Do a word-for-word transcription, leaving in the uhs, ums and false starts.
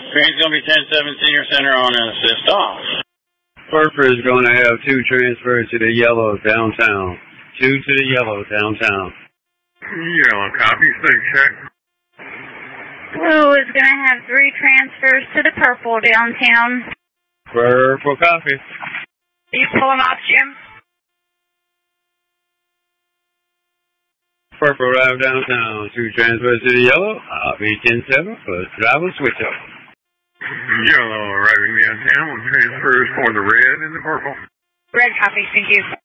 Train's going to be ten seven Senior Center on an assist off. Purple is going to have two transfers to the yellow downtown. Two to the yellow downtown. Yellow copy, six check. Blue is going to have three transfers to the purple downtown. Purple copy. You pull them off, Jim? Purple arrive downtown. Two transfers to the yellow. I'll be ten seven for driver switch up. Yellow arriving downtown with transfers for the red and the purple. Red copy, thank you.